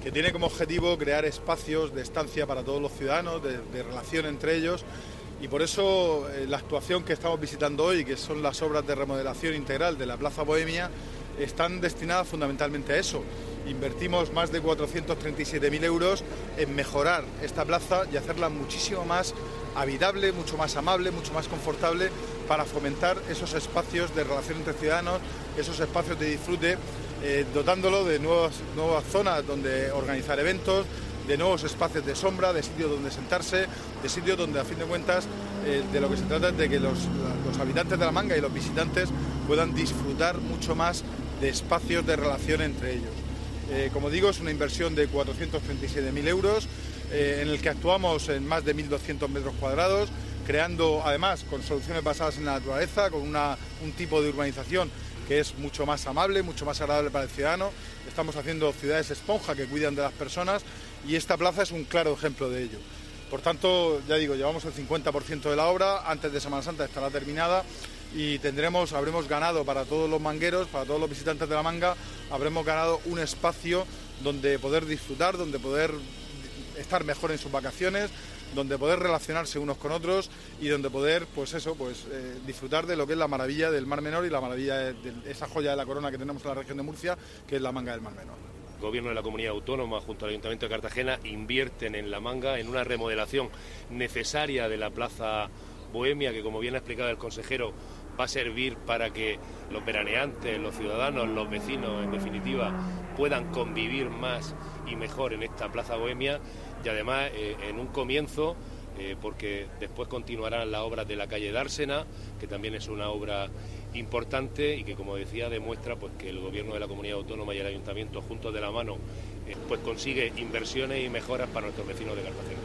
que tiene como objetivo crear espacios de estancia para todos los ciudadanos, de relación entre ellos, y por eso la actuación que estamos visitando hoy, que son las obras de remodelación integral de la Plaza Bohemia, están destinadas fundamentalmente a eso. Invertimos más de 437.000 euros en mejorar esta plaza y hacerla muchísimo más habitable, mucho más amable, mucho más confortable, para fomentar esos espacios de relación entre ciudadanos, esos espacios de disfrute, dotándolo de nuevas zonas donde organizar eventos, de nuevos espacios de sombra, de sitios donde sentarse, de sitios donde, a fin de cuentas, de lo que se trata es de que los habitantes de La Manga y los visitantes puedan disfrutar mucho más de espacios de relación entre ellos. Como digo, es una inversión de 437.000 euros, en el que actuamos en más de 1.200 metros cuadrados, creando, además, con soluciones basadas en la naturaleza, con un tipo de urbanización que es mucho más amable, mucho más agradable para el ciudadano. Estamos haciendo ciudades esponja que cuidan de las personas, y esta plaza es un claro ejemplo de ello. Por tanto, ya digo, llevamos el 50% de la obra, antes de Semana Santa estará terminada, y habremos ganado para todos los mangueros, para todos los visitantes de La Manga, habremos ganado un espacio donde poder disfrutar, donde poder estar mejor en sus vacaciones, donde poder relacionarse unos con otros y donde poder, disfrutar de lo que es la maravilla del Mar Menor y la maravilla de esa joya de la corona que tenemos en la región de Murcia, que es la Manga del Mar Menor. El Gobierno de la Comunidad Autónoma, junto al Ayuntamiento de Cartagena, invierten en La Manga en una remodelación necesaria de la Plaza Bohemia, que, como bien ha explicado el consejero, va a servir para que los veraneantes, los ciudadanos, los vecinos, en definitiva, puedan convivir más y mejor en esta Plaza Bohemia, y además en un comienzo, porque después continuarán las obras de la calle Dársena, que también es una obra importante y que, como decía, demuestra pues que el Gobierno de la Comunidad Autónoma y el Ayuntamiento, juntos de la mano, consigue inversiones y mejoras para nuestros vecinos de Cartagena.